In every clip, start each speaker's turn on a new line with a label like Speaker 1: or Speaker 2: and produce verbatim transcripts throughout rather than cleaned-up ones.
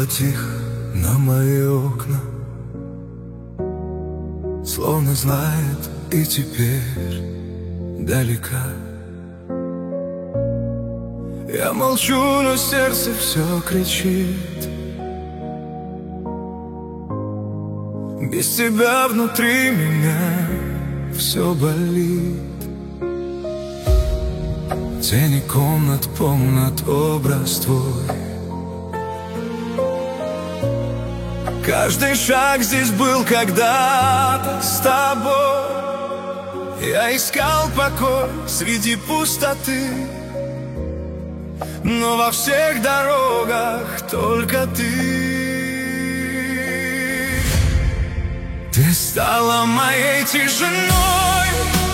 Speaker 1: было тихо на мои окна, словно знает и теперь далека. Я молчу, но сердце все кричит. Без тебя внутри меня все болит. Тени комнат помнят образ твой. Каждый шаг здесь был когда-то с тобой. Я искал покой среди пустоты, но во всех дорогах только ты. Ты стала моей тишиной,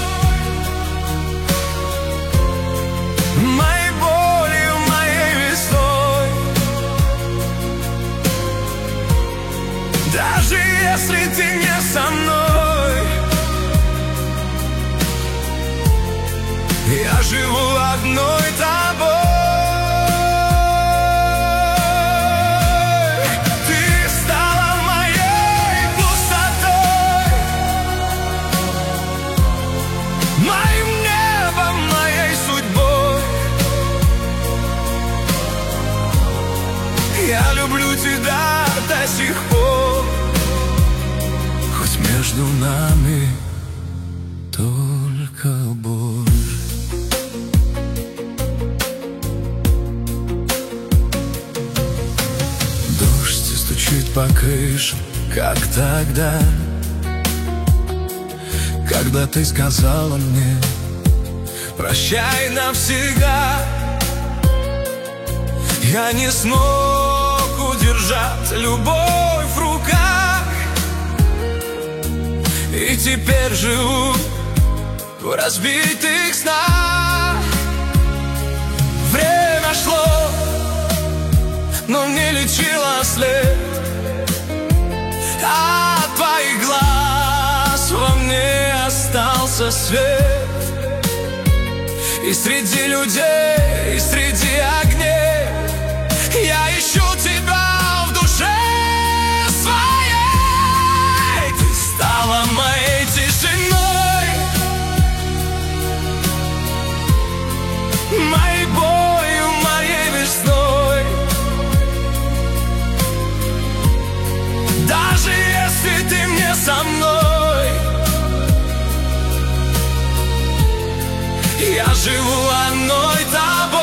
Speaker 1: моей болью, моей весной. Даже если ты не со мной, я живу одной тобой. Я люблю тебя до сих пор, хоть между нами только боль. Дождь стучит по крыше, как тогда, когда ты сказала мне прощай навсегда. Я не смог удержать любовь в руках, и теперь живу в разбитых снах. Время шло, но не лечило след, а от твоих глаз во мне остался свет. И среди людей, и среди огней я ищу тебя в душе своей. Ты стала моей тишиной, моей болью, моей весной. Даже если ты не со мной, я живу одной тобой.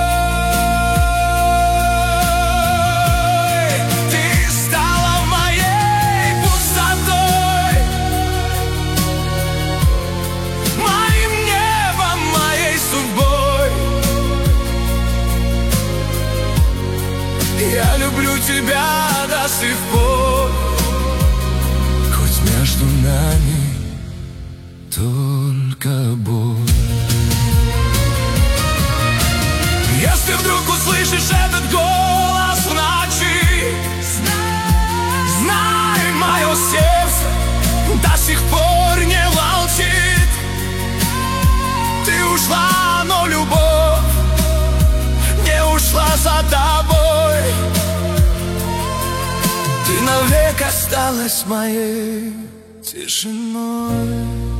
Speaker 1: Я люблю тебя до сих пор, хоть между нами только боль. Если вдруг услышишь этот голос в ночи, знай, мое сердце до сих пор не молчит. Ты ушла, но любовь не ушла за тобой. Ты навек осталась моей тишиной.